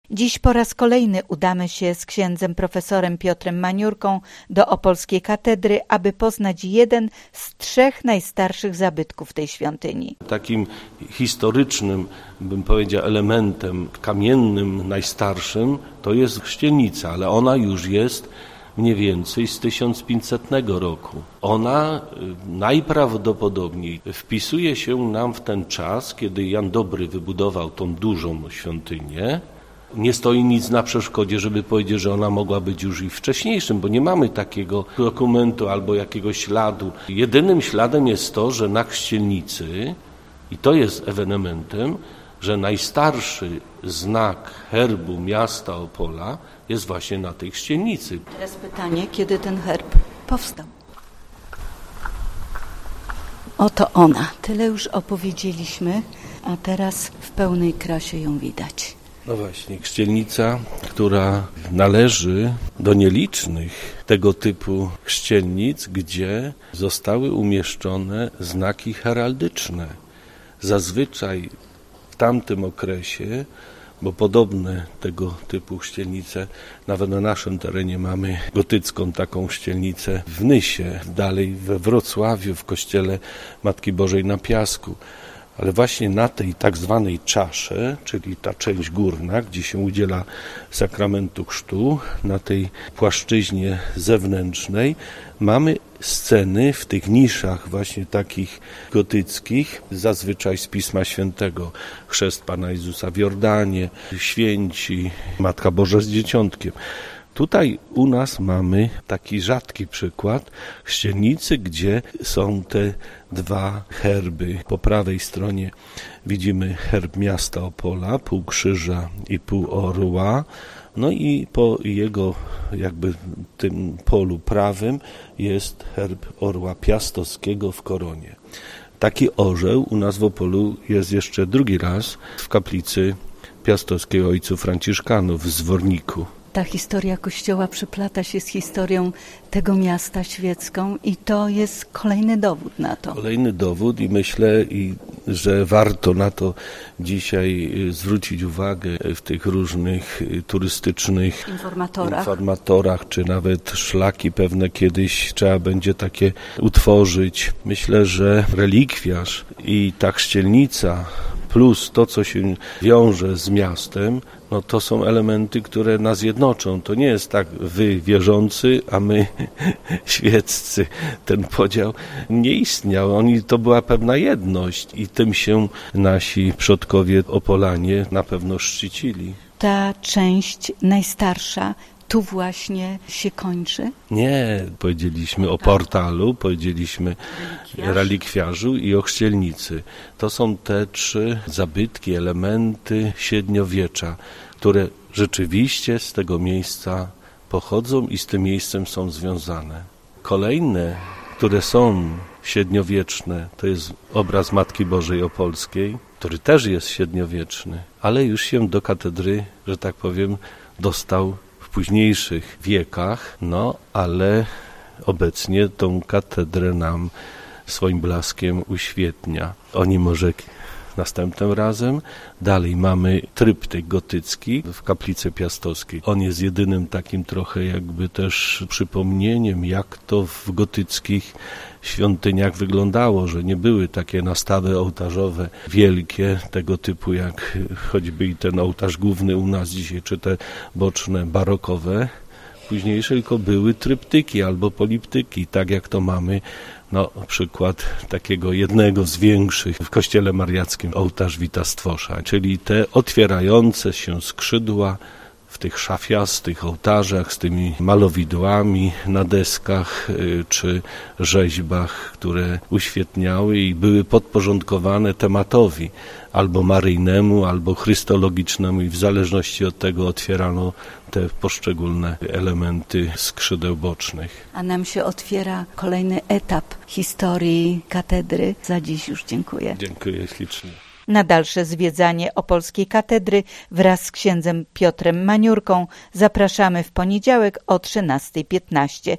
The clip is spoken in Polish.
Dziś po raz kolejny udamy się z księdzem profesorem Piotrem Maniurką do opolskiej katedry, aby poznać jeden z 3 najstarszych zabytków tej świątyni. Takim historycznym, bym powiedział, elementem kamiennym najstarszym to jest chrzcielnica, ale ona już jest mniej więcej z 1500 roku. Ona najprawdopodobniej wpisuje się nam w ten czas, kiedy Jan Dobry wybudował tą dużą świątynię. Nie stoi nic na przeszkodzie, żeby powiedzieć, że ona mogła być już i wcześniejszym, bo nie mamy takiego dokumentu albo jakiegoś śladu. Jedynym śladem jest to, że na chrzcielnicy, i to jest ewenementem, że najstarszy znak herbu miasta Opola jest właśnie na tej chrzcielnicy. Teraz pytanie, kiedy ten herb powstał? Oto ona. Tyle już opowiedzieliśmy, a teraz w pełnej krasie ją widać. No właśnie, chrzcielnica, która należy do nielicznych tego typu chrzcielnic, gdzie zostały umieszczone znaki heraldyczne. Zazwyczaj w tamtym okresie, bo podobne tego typu chrzcielnice, nawet na naszym terenie mamy gotycką taką chrzcielnicę w Nysie, dalej we Wrocławiu, w kościele Matki Bożej na Piasku. Ale właśnie na tej tak zwanej czasze, czyli ta część górna, gdzie się udziela sakramentu chrztu, na tej płaszczyźnie zewnętrznej mamy sceny w tych niszach właśnie takich gotyckich, zazwyczaj z Pisma Świętego. Chrzest Pana Jezusa w Jordanie, święci, Matka Boża z Dzieciątkiem. Tutaj u nas mamy taki rzadki przykład chrzcielnicy, gdzie są te 2 herby. Po prawej stronie widzimy herb miasta Opola, pół krzyża i pół orła. No i po jego jakby tym polu prawym jest herb orła piastowskiego w koronie. Taki orzeł u nas w Opolu jest jeszcze drugi raz w kaplicy piastowskiej ojców franciszkanów w Zworniku. Ta historia Kościoła przeplata się z historią tego miasta świecką i to jest kolejny dowód na to. Kolejny dowód i myślę, że warto na to dzisiaj zwrócić uwagę w tych różnych turystycznych informatorach, czy nawet szlaki pewne kiedyś trzeba będzie takie utworzyć. Myślę, że relikwiarz i ta chrzcielnica plus to, co się wiąże z miastem, no to są elementy, które nas jednoczą. To nie jest tak wy wierzący, a my świeccy. Ten podział nie istniał. To była pewna jedność i tym się nasi przodkowie Opolanie na pewno szczycili. Ta część najstarsza tu właśnie się kończy? Nie, powiedzieliśmy o portalu, powiedzieliśmy relikwiarzu i o chrzcielnicy. To są te 3 zabytki, elementy średniowiecza, które rzeczywiście z tego miejsca pochodzą i z tym miejscem są związane. Kolejne, które są średniowieczne, to jest obraz Matki Bożej Opolskiej, który też jest średniowieczny, ale już się do katedry, że tak powiem, dostał w późniejszych wiekach, ale obecnie tą katedrę nam swoim blaskiem uświetnia. O nim może następnym razem. Dalej mamy tryptyk gotycki w kaplicy piastowskiej. On jest jedynym takim trochę jakby też przypomnieniem, jak to w gotyckich świątyniach wyglądało, że nie były takie nastawy ołtarzowe wielkie, tego typu jak choćby i ten ołtarz główny u nas dzisiaj, czy te boczne barokowe, późniejsze, tylko były tryptyki albo poliptyki, tak jak to mamy przykład takiego jednego z większych w kościele mariackim, ołtarz Wita Stwosza, czyli te otwierające się skrzydła w tych szafiastych ołtarzach z tymi malowidłami na deskach czy rzeźbach, które uświetniały i były podporządkowane tematowi albo maryjnemu, albo chrystologicznemu i w zależności od tego otwierano te poszczególne elementy skrzydeł bocznych. A nam się otwiera kolejny etap historii katedry. Za dziś już dziękuję. Dziękuję ślicznie. Na dalsze zwiedzanie opolskiej katedry wraz z księdzem Piotrem Maniurką zapraszamy w poniedziałek o 13:15.